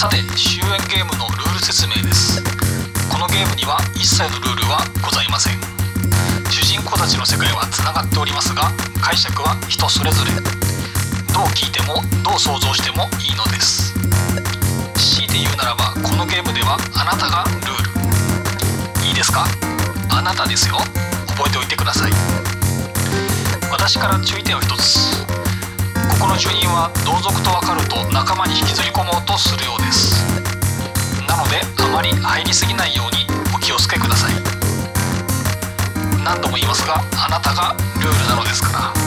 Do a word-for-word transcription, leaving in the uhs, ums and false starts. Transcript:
さて、終焉ゲームのルール説明です。このゲームには一切のルールはございません。主人公たちの世界はつながっておりますが、解釈は人それぞれ。どう聞いてもどう想像してもいいのです。強いて言うならば、このゲームではあなたがルール。いいですか？あなたですよ。覚えておいてください。私から注意点を一つ。ここの住人は同族と分かると仲間に引きずり込もうとするようです。なので、あまり入りすぎないようにお気をつけください。何度も言いますが、あなたがルールなのですから。